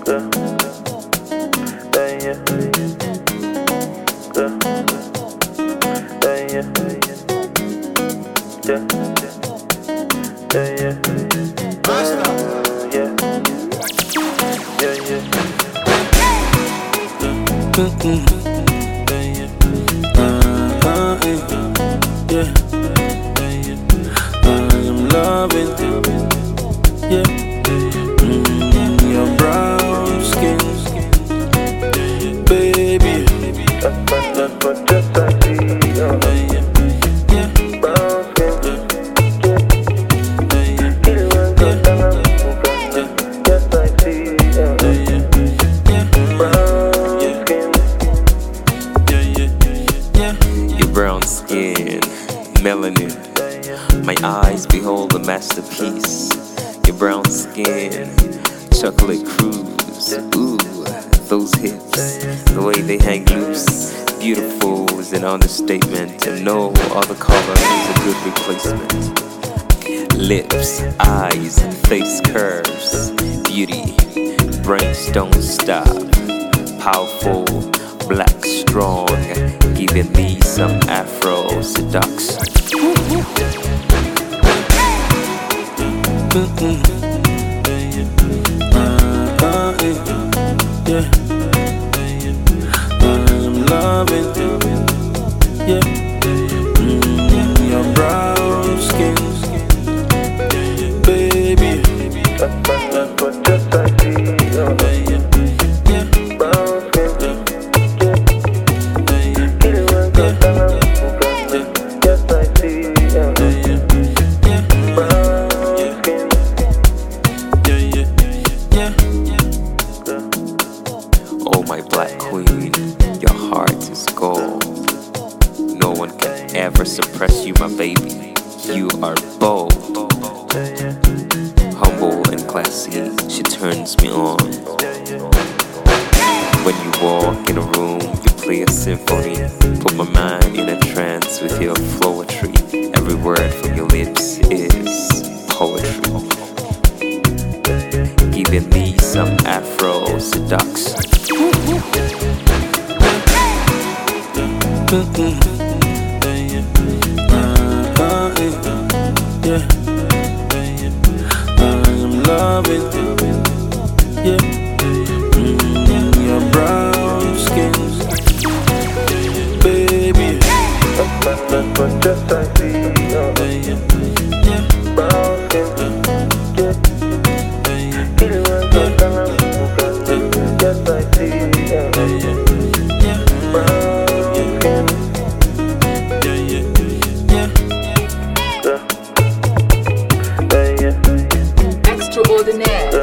I'm loving, your brown skin, baby. That's what just I see. Brown skin, just I see. Your brown skin, melanin. My eyes behold a masterpiece. Your brown skin, chocolate cruise. Ooh, those hips, the way they hang loose. Beautiful is an understatement, and no other color is a good replacement. Lips, eyes, face curves, beauty, brains don't stop. Powerful, black, strong, giving me some Afro seduction. I'm loving, your brown skin, baby. That's what just I see. Brown skin, just I see. Oh, my black queen, your heart is gold. No one can ever suppress you, my baby. You are bold, humble and classy. She turns me on. When you walk in a room, you play a symphony. Put my mind in a trance with your poetry. Every word from your lips is poetry, giving me some Afro seduction. I'm loving, your brown skin, baby. That's what just I see. Brown skin, just I see. Extraordinaire.